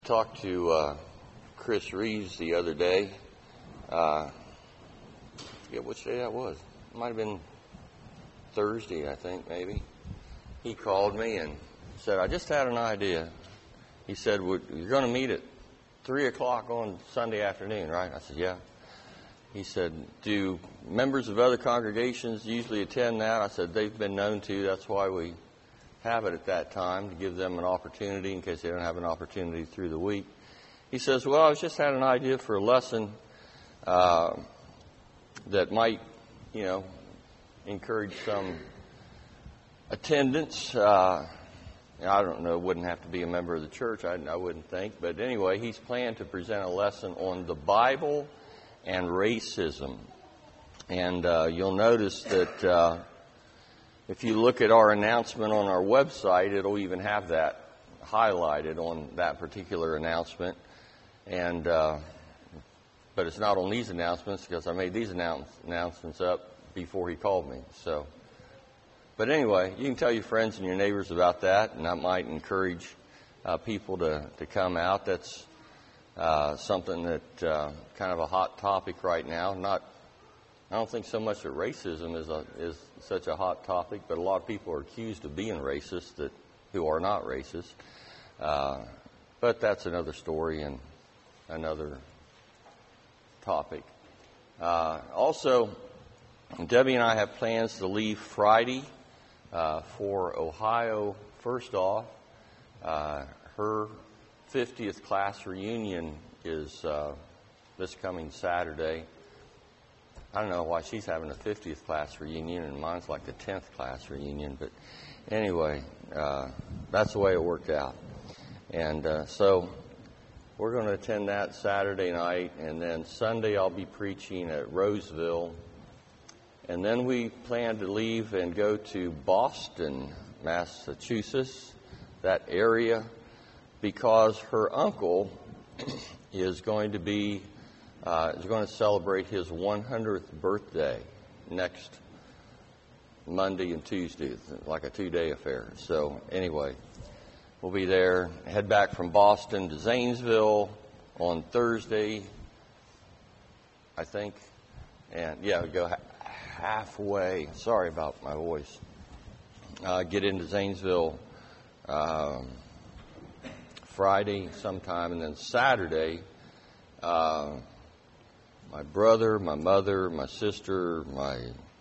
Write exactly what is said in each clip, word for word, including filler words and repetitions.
Talked to uh, Chris Reeves the other day. Uh, I forget which day that was. It might have been Thursday, I think, maybe. He called me and said, I just had an idea. He said, Would, you're going to meet at three o'clock on Sunday afternoon, right? I said, yeah. He said, do members of other congregations usually attend that? I said, they've been known to. That's why we have it at that time, to give them an opportunity in case they don't have an opportunity through the week. He says, well, I just had an idea for a lesson uh, that might, you know, encourage some attendance. Uh, I don't know, wouldn't have to be a member of the church, I, I wouldn't think. But anyway, he's planned to present a lesson on the Bible and racism. And uh, you'll notice that uh, if you look at our announcement on our website, it'll even have that highlighted on that particular announcement. And uh, but it's not on these announcements because I made these announce- announcements up before he called me. So, but anyway, you can tell your friends and your neighbors about that, and that might encourage uh, people to, to come out. That's uh, something that uh, kind of a hot topic right now. Not I don't think so much that racism is a, is such a hot topic, but a lot of people are accused of being racist that who are not racist. Uh, but that's another story and another topic. Uh, also, Debbie and I have plans to leave Friday uh, for Ohio. First off, uh, her fiftieth class reunion is uh, this coming Saturday. I don't know why she's having a fiftieth class reunion and mine's like the tenth class reunion, but anyway, uh, that's the way it worked out. And uh, so we're going to attend that Saturday night, and then Sunday I'll be preaching at Roseville. And then we plan to leave and go to Boston, Massachusetts, that area, because her uncle is going to be Uh, is going to celebrate his one hundredth birthday next Monday and Tuesday, like a two-day affair. So anyway, we'll be there. Head back from Boston to Zanesville on Thursday, I think. And, yeah, we go ha- halfway. Sorry about my voice. Uh, get into Zanesville um, Friday sometime, and then Saturday, uh, my brother, my mother, my sister, my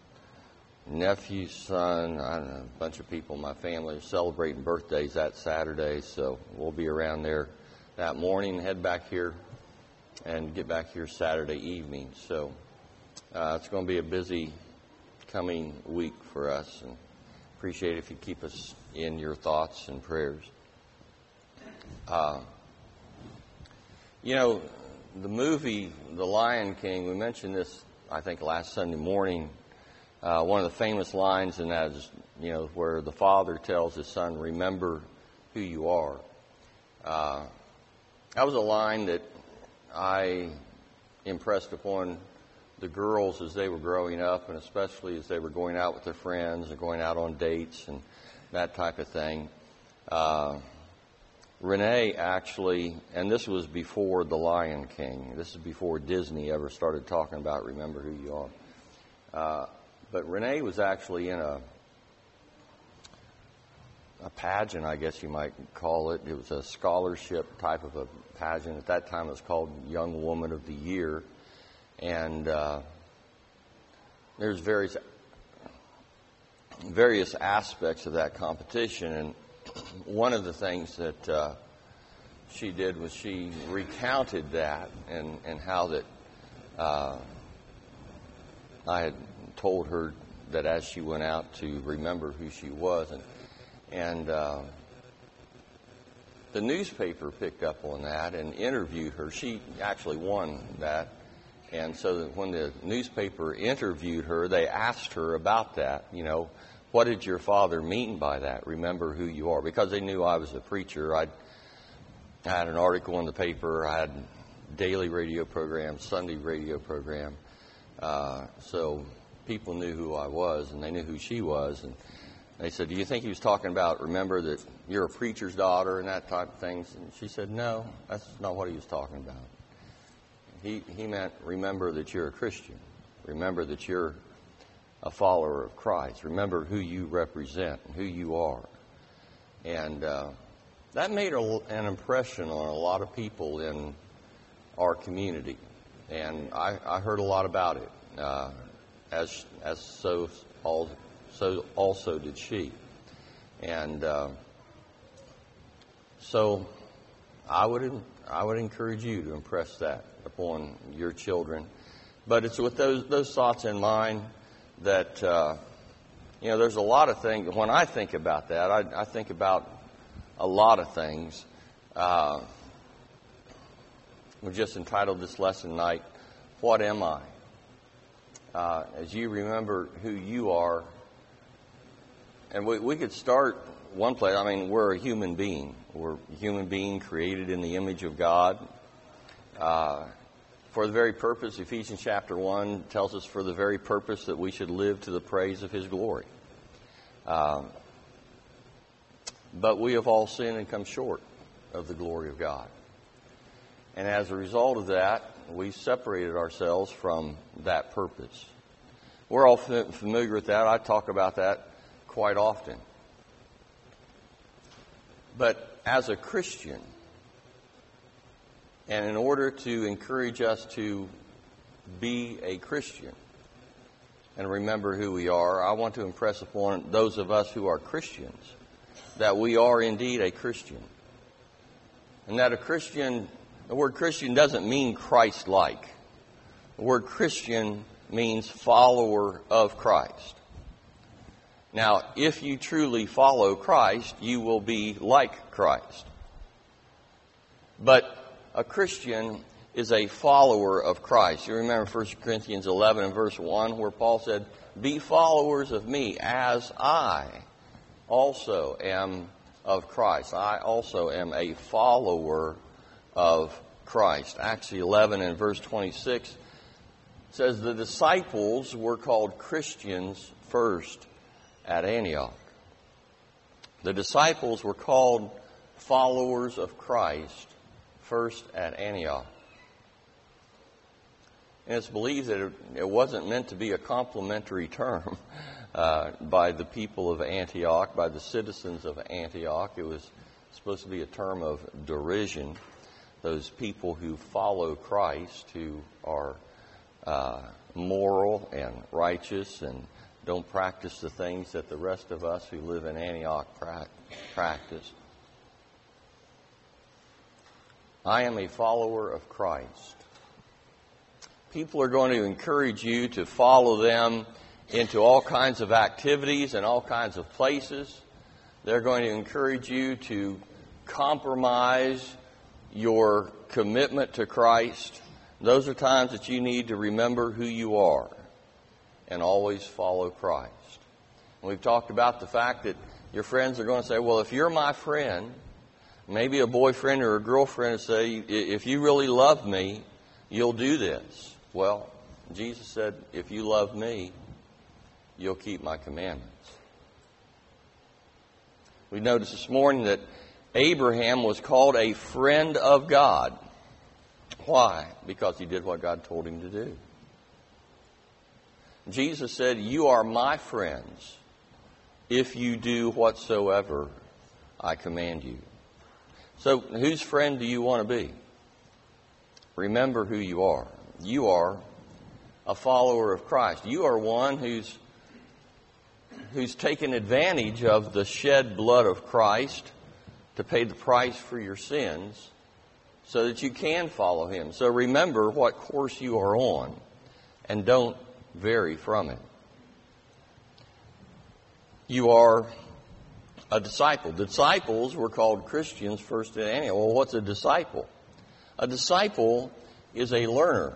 nephew's son, I don't know, a bunch of people in my family are celebrating birthdays that Saturday, so we'll be around there that morning, head back here, and get back here Saturday evening. So uh, it's going to be a busy coming week for us, and appreciate it if you keep us in your thoughts and prayers. Uh, you know, the movie The Lion King, we mentioned this, I think, last Sunday morning. Uh, one of the famous lines in that is, you know, where the father tells his son, remember who you are. Uh, that was a line that I impressed upon the girls as they were growing up, and especially as they were going out with their friends and going out on dates and that type of thing. Uh, Renee actually, and this was before The Lion King. This is before Disney ever started talking about remember who you are. Uh, but Renee was actually in a a pageant, I guess you might call it. It was a scholarship type of a pageant. At that time, it was called Young Woman of the Year. And uh, there's various various aspects of that competition, and one of the things that uh, she did was she recounted that and, and how that uh, I had told her that as she went out to remember who she was. And, and uh, the newspaper picked up on that and interviewed her. She actually won that. And so that when the newspaper interviewed her, they asked her about that, you know, what did your father mean by that? Remember who you are. Because they knew I was a preacher. I'd, I had an article in the paper. I had daily radio program, Sunday radio program. Uh, so people knew who I was, and they knew who she was. And they said, do you think he was talking about, remember that you're a preacher's daughter and that type of things? And she said, no, that's not what he was talking about. He, he meant, remember that you're a Christian. Remember that you're a follower of Christ. Remember who you represent and who you are. And uh, that made a, an impression on a lot of people in our community. And I, I heard a lot about it, uh, as as so, all, so also did she. And uh, so I would I would encourage you to impress that upon your children. But it's with those those thoughts in mind that, uh, you know, there's a lot of things. When I think about that, I, I think about a lot of things. Uh, we just entitled this lesson tonight, What Am I? Uh, as you remember who you are, and we, we could start one place. I mean, we're a human being. We're a human being created in the image of God. Uh, for the very purpose, Ephesians chapter one tells us for the very purpose that we should live to the praise of His glory. Uh, but we have all sinned and come short of the glory of God. And as a result of that, we separated ourselves from that purpose. We're all familiar with that. I talk about that quite often. But as a Christian, and in order to encourage us to be a Christian and remember who we are, I want to impress upon those of us who are Christians that we are indeed a Christian. And that a Christian, the word Christian doesn't mean Christ-like. The word Christian means follower of Christ. Now, if you truly follow Christ, you will be like Christ. But a Christian is a follower of Christ. You remember First Corinthians eleven and verse one where Paul said, be followers of me as I also am of Christ. I also am a follower of Christ. Acts eleven and verse twenty-six says the disciples were called Christians first at Antioch. The disciples were called followers of Christ first at Antioch. And it's believed that it, it wasn't meant to be a complimentary term uh, by the people of Antioch, by the citizens of Antioch. It was supposed to be a term of derision. Those people who follow Christ, who are uh, moral and righteous and don't practice the things that the rest of us who live in Antioch pra- practice. I am a follower of Christ. People are going to encourage you to follow them into all kinds of activities and all kinds of places. They're going to encourage you to compromise your commitment to Christ. Those are times that you need to remember who you are and always follow Christ. And we've talked about the fact that your friends are going to say, well, if you're my friend, maybe a boyfriend or a girlfriend will say, if you really love me, you'll do this. Well, Jesus said, if you love me, you'll keep my commandments. We noticed this morning that Abraham was called a friend of God. Why? Because he did what God told him to do. Jesus said, you are my friends if you do whatsoever I command you. So, whose friend do you want to be? Remember who you are. You are a follower of Christ. You are one who's who's taken advantage of the shed blood of Christ to pay the price for your sins so that you can follow Him. So remember what course you are on and don't vary from it. You are a disciple. Disciples were called Christians first at Antioch. Well, what's a disciple? A disciple is a learner.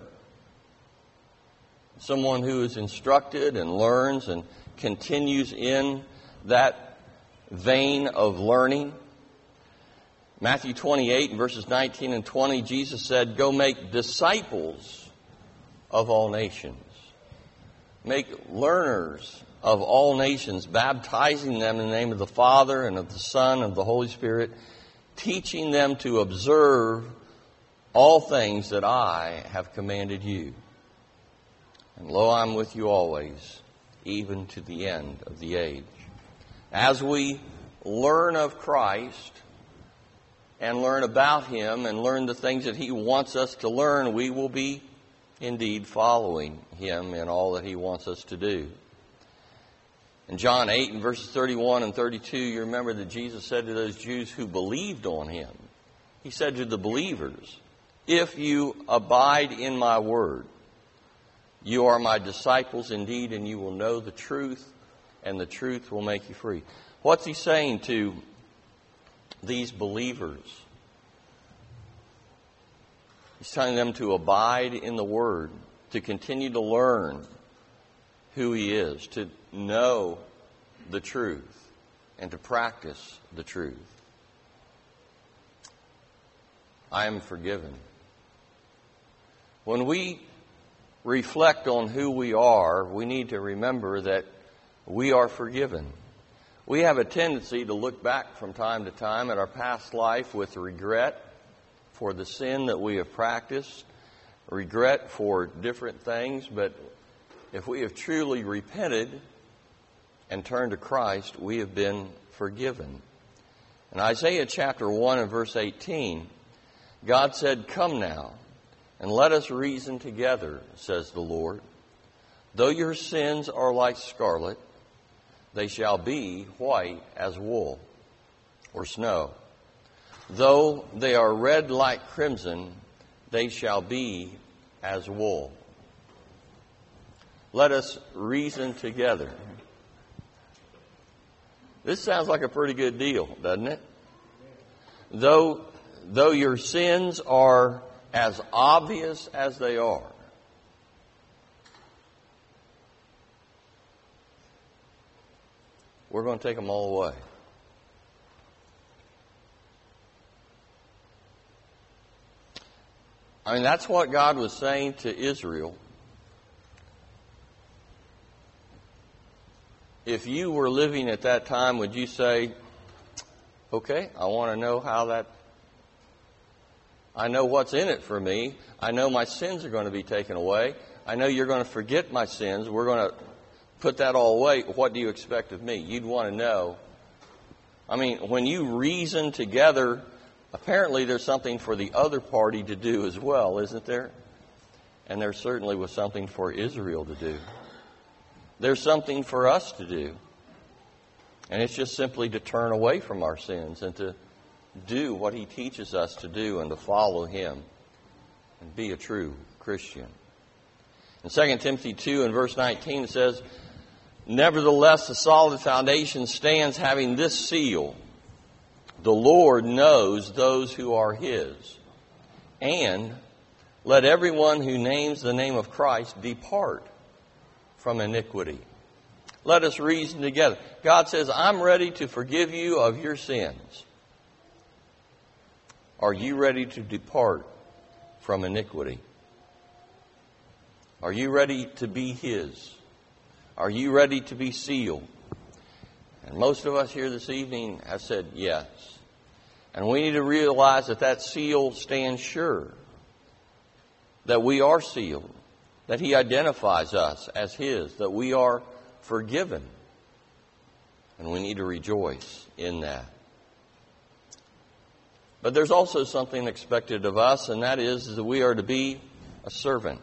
Someone who is instructed and learns and continues in that vein of learning. Matthew twenty-eight, verses nineteen and twenty, Jesus said, go make disciples of all nations. Make learners of all nations, baptizing them in the name of the Father and of the Son and of the Holy Spirit, teaching them to observe all things that I have commanded you. And lo, I'm with you always, even to the end of the age. As we learn of Christ and learn about Him and learn the things that He wants us to learn, we will be indeed following Him in all that He wants us to do. In John eight and verses thirty-one and thirty-two, you remember that Jesus said to those Jews who believed on Him, He said to the believers, if you abide in my word, you are my disciples indeed, and you will know the truth, and the truth will make you free. What's He saying to these believers? He's telling them to abide in the Word, to continue to learn who He is, to know the truth, and to practice the truth. I am forgiven. When we reflect on who we are, we need to remember that we are forgiven. We have a tendency to look back from time to time at our past life with regret for the sin that we have practiced, regret for different things, but if we have truly repented and turned to Christ, we have been forgiven. In Isaiah chapter one and verse eighteen, God said, come now, and let us reason together, says the Lord. Though your sins are like scarlet, they shall be white as wool or snow. Though they are red like crimson, they shall be as wool. Let us reason together. This sounds like a pretty good deal, doesn't it? Though, though your sins are as obvious as they are, we're going to take them all away. I mean, that's what God was saying to Israel. If you were living at that time, would you say, okay, I want to know how that, I know what's in it for me. I know my sins are going to be taken away. I know you're going to forget my sins. We're going to put that all away. What do you expect of me? You'd want to know. I mean, when you reason together, apparently there's something for the other party to do as well, isn't there? And there certainly was something for Israel to do. There's something for us to do. And it's just simply to turn away from our sins and to do what He teaches us to do and to follow Him and be a true Christian. In Second Timothy two and verse nineteen it says, nevertheless, the solid foundation stands having this seal. The Lord knows those who are His. And let everyone who names the name of Christ depart from iniquity. Let us reason together. God says, I'm ready to forgive you of your sins. Are you ready to depart from iniquity? Are you ready to be His? Are you ready to be sealed? And most of us here this evening have said yes. And we need to realize that that seal stands sure that we are sealed, that He identifies us as His, that we are forgiven. And we need to rejoice in that. But there's also something expected of us, and that is that we are to be a servant.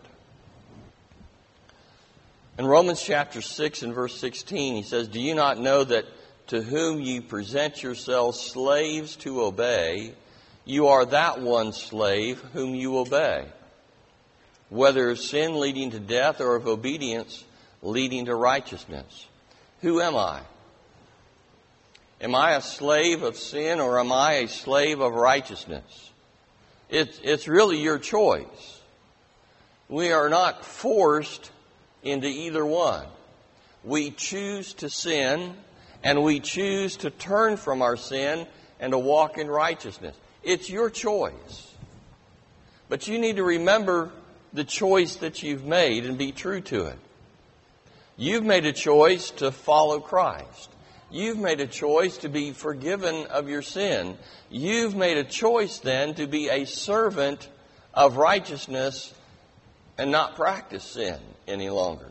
In Romans chapter six and verse sixteen, he says, do you not know that to whom ye present yourselves slaves to obey, you are that one slave whom you obey, whether of sin leading to death or of obedience leading to righteousness? Who am I? Am I a slave of sin or am I a slave of righteousness? It's, it's really your choice. We are not forced into either one. We choose to sin and we choose to turn from our sin and to walk in righteousness. It's your choice. But you need to remember the choice that you've made and be true to it. You've made a choice to follow Christ. You've made a choice to be forgiven of your sin. You've made a choice then to be a servant of righteousness and not practice sin any longer.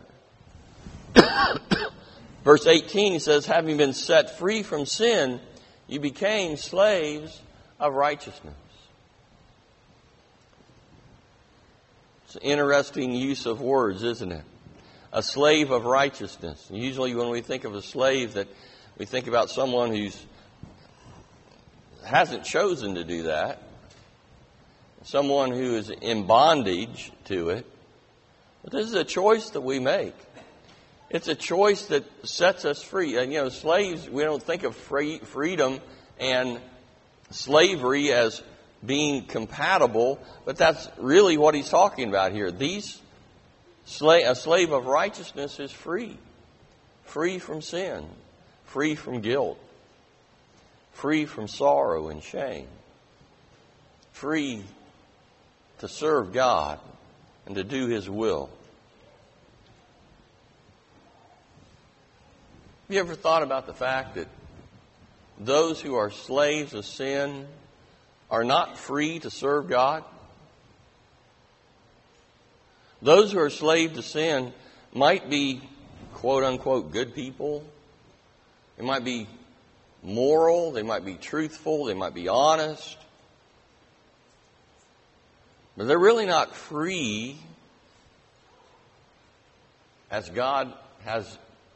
Verse eighteen, he says, having been set free from sin, you became slaves of righteousness. It's an interesting use of words, isn't it? A slave of righteousness. Usually when we think of a slave, that we think about someone who hasn't chosen to do that. Someone who is in bondage to it. But this is a choice that we make. It's a choice that sets us free. And, you know, slaves, we don't think of free, freedom and slavery as being compatible, but that's really what he's talking about here. These slave, a slave of righteousness is free. Free from sin. Free from guilt. Free from sorrow and shame. Free to serve God and to do His will. Have you ever thought about the fact that those who are slaves of sin are not free to serve God? Those who are slaves to sin might be, quote unquote, good people. They might be moral. They might be truthful. They might be honest. But they're really not free as God has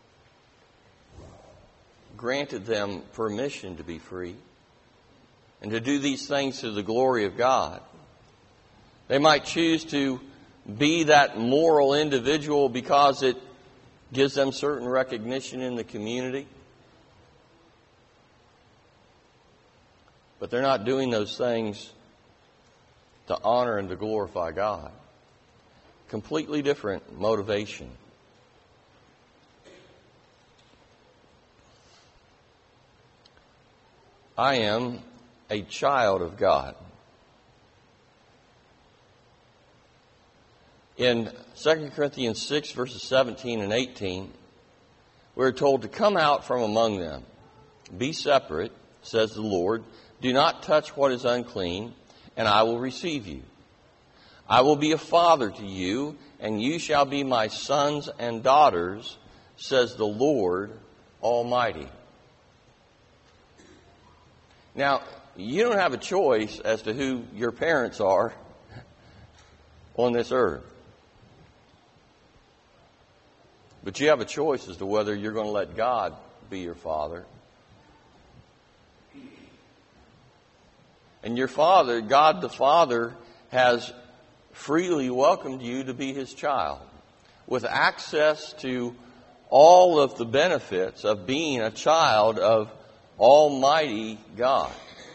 granted them permission to be free and to do these things to the glory of God. They might choose to be that moral individual because it gives them certain recognition in the community. But they're not doing those things to honor and to glorify God. Completely different motivation. I am a child of God. In Second Corinthians six, verses seventeen and eighteen, we're told to come out from among them. Be separate, says the Lord. Do not touch what is unclean, and I will receive you. I will be a father to you, and you shall be my sons and daughters, says the Lord Almighty. Now, you don't have a choice as to who your parents are on this earth. But you have a choice as to whether you're going to let God be your father. And your Father, God the Father, has freely welcomed you to be His child, with access to all of the benefits of being a child of Almighty God.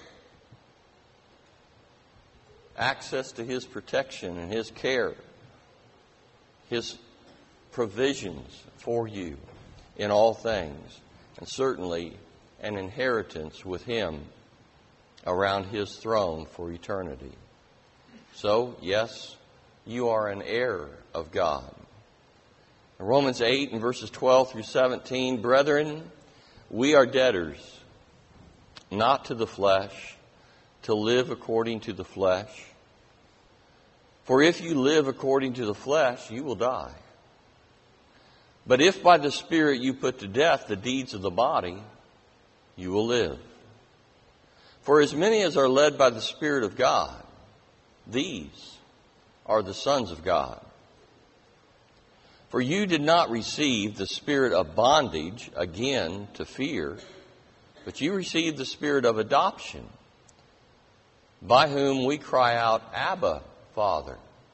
Access to His protection and His care, His provisions for you in all things, and certainly an inheritance with Him around His throne for eternity. So, yes, you are an heir of God. In Romans eight and verses twelve through seventeen, brethren, we are debtors, not to the flesh, to live according to the flesh. For if you live according to the flesh, you will die. But if by the Spirit you put to death the deeds of the body, you will live. For as many as are led by the Spirit of God, these are the sons of God. For you did not receive the spirit of bondage again to fear, but you received the spirit of adoption, by whom we cry out, Abba, Father.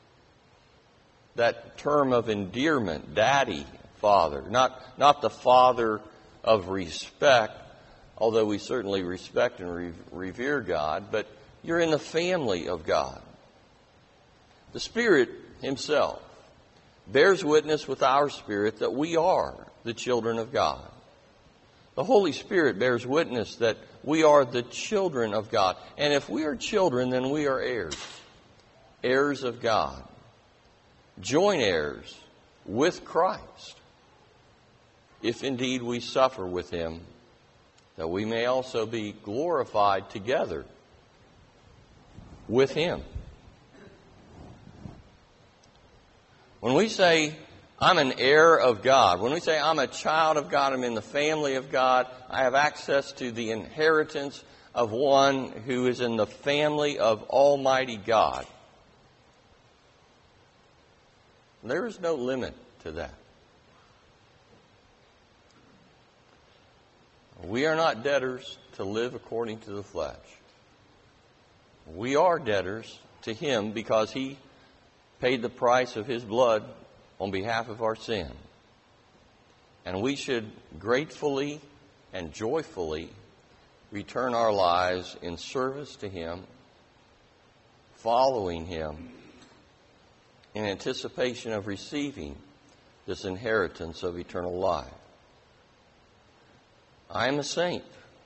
That term of endearment, Daddy, Father. Not, not the Father of respect, although we certainly respect and re- revere God, but you're in the family of God. The Spirit Himself bears witness with our spirit that we are the children of God. The Holy Spirit bears witness that we are the children of God. And if we are children, then we are heirs. Heirs of God. Joint heirs with Christ. if indeed we suffer with him, that we may also be glorified together with him. When we say, I'm an heir of God, when we say I'm a child of God, I'm in the family of God, I have access to the inheritance of one who is in the family of Almighty God, there is no limit to that. We are not debtors to live according to the flesh. We are debtors to him because he paid the price of his blood on behalf of our sin. And we should gratefully and joyfully return our lives in service to him, following him, in anticipation of receiving this inheritance of eternal life. I am a saint.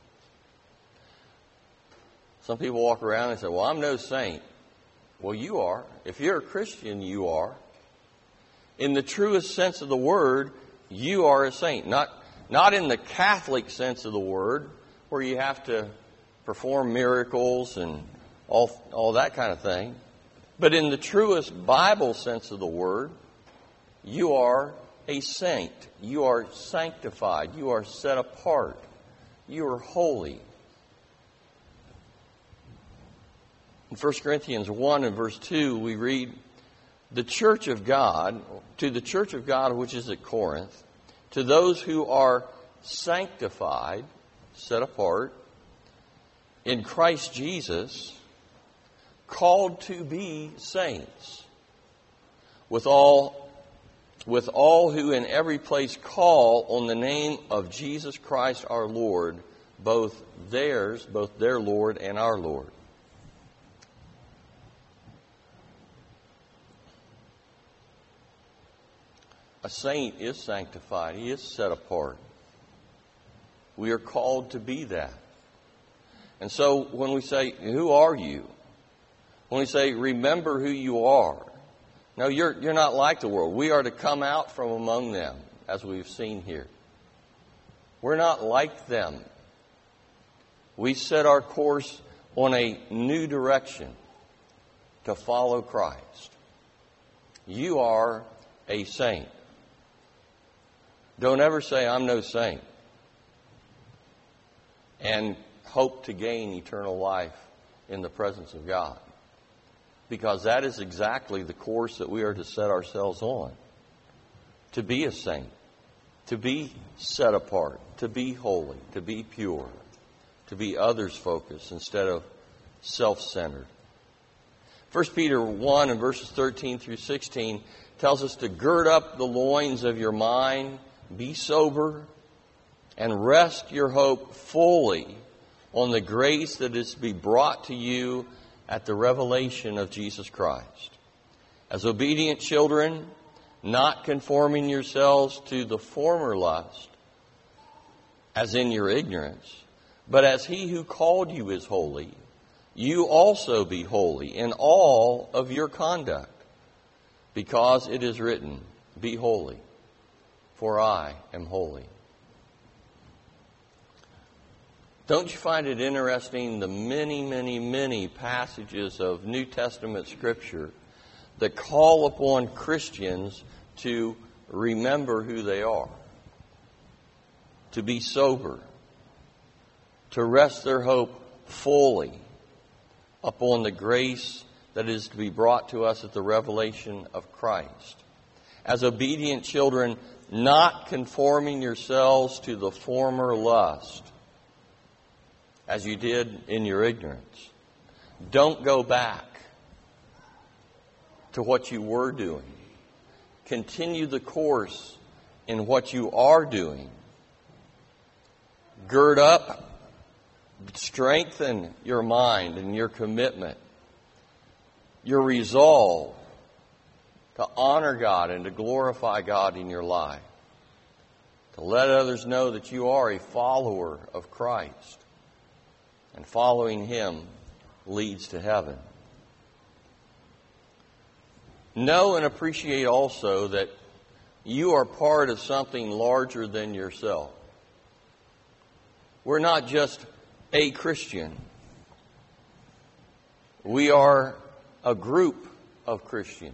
Some people walk around and say, well, I'm no saint. Well, you are. If you're a Christian, you are. In the truest sense of the word, you are a saint. Not, not in the Catholic sense of the word, where you have to perform miracles and all, all that kind of thing. But in the truest Bible sense of the word, you are a saint. You are sanctified. You are set apart. You are holy. In First Corinthians one and verse two, we read, the church of God, to the church of God which is at Corinth, to those who are sanctified, set apart, in Christ Jesus, called to be saints, with all, with all who in every place call on the name of Jesus Christ our Lord, both theirs, both their Lord and our Lord. A saint is sanctified. He is set apart. We are called to be that. And so when we say, who are you? When we say, remember who you are. No, you're, you're not like the world. We are to come out from among them, as we've seen here. We're not like them. We set our course on a new direction to follow Christ. You are a saint. Don't ever say, I'm no saint, and hope to gain eternal life in the presence of God. Because that is exactly the course that we are to set ourselves on. To be a saint, to be set apart, to be holy, to be pure, to be others-focused instead of self-centered. First Peter one and verses thirteen through sixteen tells us to gird up the loins of your mind, be sober, and rest your hope fully on the grace that is to be brought to you at the revelation of Jesus Christ. As obedient children, not conforming yourselves to the former lust, as in your ignorance, but as he who called you is holy, you also be holy in all of your conduct, because it is written, be holy, for I am holy. Don't you find it interesting, the many, many, many passages of New Testament Scripture that call upon Christians to remember who they are, to be sober, to rest their hope fully upon the grace that is to be brought to us at the revelation of Christ. As obedient children, not conforming yourselves to the former lust, as you did in your ignorance. Don't go back to what you were doing. Continue the course in what you are doing. Gird up, strengthen your mind and your commitment, your resolve to honor God and to glorify God in your life, to let others know that you are a follower of Christ. And following him leads to heaven. Know and appreciate also that you are part of something larger than yourself. We're not just a Christian. We are a group of Christians.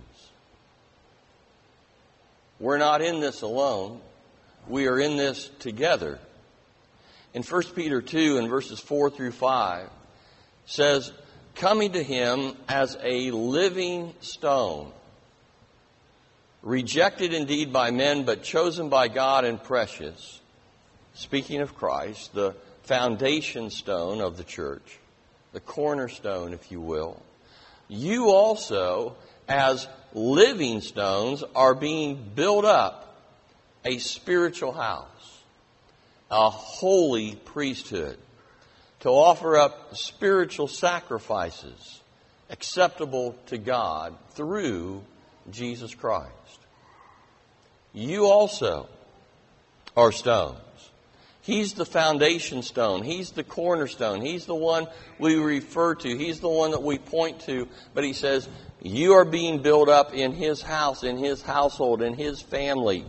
We're not in this alone. We are in this together. In First Peter two, in verses four through five, says, coming to him as a living stone, rejected indeed by men, but chosen by God and precious. Speaking of Christ, the foundation stone of the church, the cornerstone, if you will. You also, as living stones, are being built up a spiritual house, a holy priesthood, to offer up spiritual sacrifices acceptable to God through Jesus Christ. You also are stones. He's the foundation stone. He's the cornerstone. He's the one we refer to. He's the one that we point to. But he says, you are being built up in His house, in His household, in His family.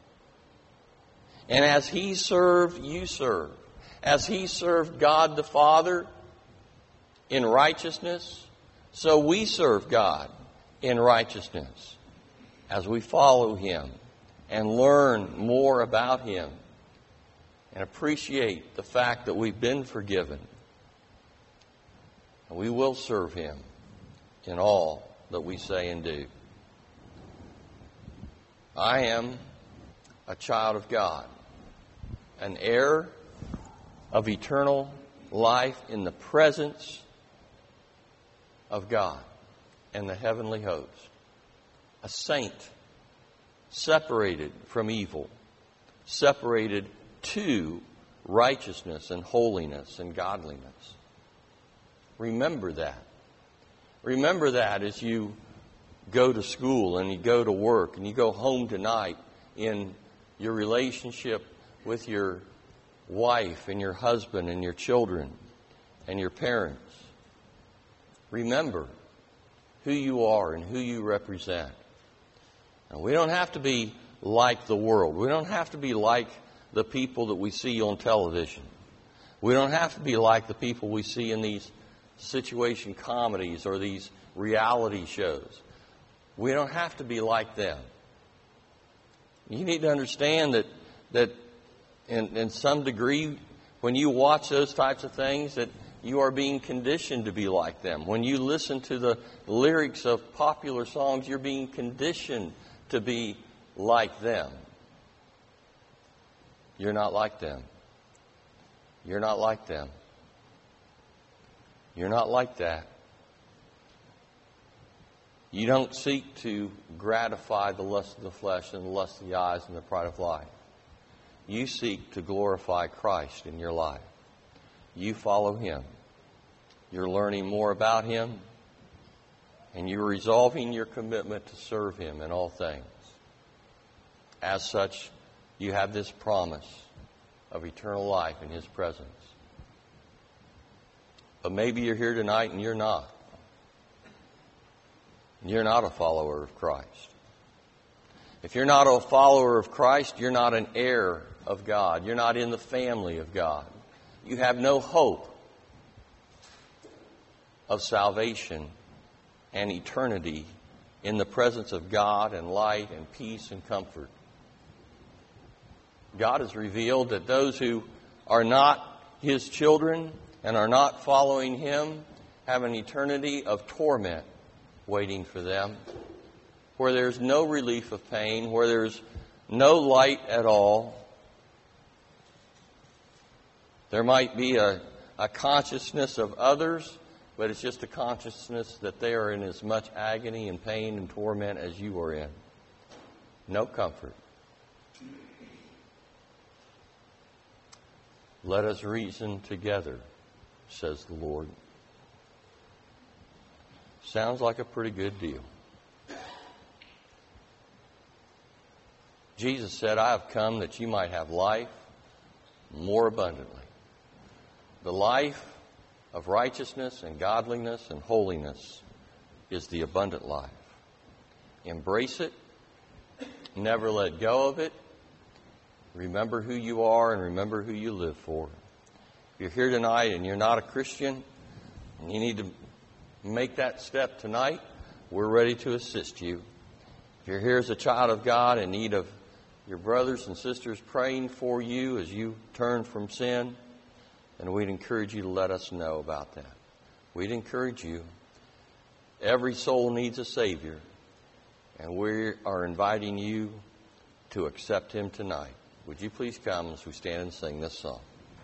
And as He served, you serve. As He served God the Father in righteousness, so we serve God in righteousness as we follow Him and learn more about Him and appreciate the fact that we've been forgiven. And we will serve Him in all that we say and do. I am a child of God, an heir of eternal life in the presence of God and the heavenly host. A saint, separated from evil, separated to righteousness and holiness and godliness. Remember that. Remember that as you go to school and you go to work and you go home tonight in your relationship with your wife and your husband and your children and your parents. Remember who you are and who you represent. Now, we don't have to be like the world. We don't have to be like the people that we see on television. We don't have to be like the people we see in these situation comedies or these reality shows. We don't have to be like them. You need to understand that that in, in some degree, when you watch those types of things, that you are being conditioned to be like them. When you listen to the lyrics of popular songs, you're being conditioned to be like them. You're not like them. You're not like them. You're not like that. You don't seek to gratify the lust of the flesh and the lust of the eyes and the pride of life. You seek to glorify Christ in your life. You follow Him. You're learning more about Him, and you're resolving your commitment to serve Him in all things. As such, you have this promise of eternal life in His presence. But maybe you're here tonight and you're not. You're not a follower of Christ. If you're not a follower of Christ, you're not an heir of God. You're not in the family of God. You have no hope of salvation and eternity in the presence of God and light and peace and comfort. God has revealed that those who are not His children and are not following Him have an eternity of torment waiting for them, where there's no relief of pain, where there's no light at all. There might be a, a consciousness of others, but it's just a consciousness that they are in as much agony and pain and torment as you are in. No comfort. Let us reason together, says the Lord. Sounds like a pretty good deal. Jesus said, I have come that you might have life more abundantly. The life of righteousness and godliness and holiness is the abundant life. Embrace it, Never let go of it. Remember who you are and remember who you live for. If you're here tonight and you're not a Christian, and you need to make that step tonight, we're ready to assist you. If you're here as a child of God in need of your brothers and sisters praying for you as you turn from sin, then we'd encourage you to let us know about that. We'd encourage you. Every soul needs a Savior, and we are inviting you to accept Him tonight. Would you please come as we stand and sing this song?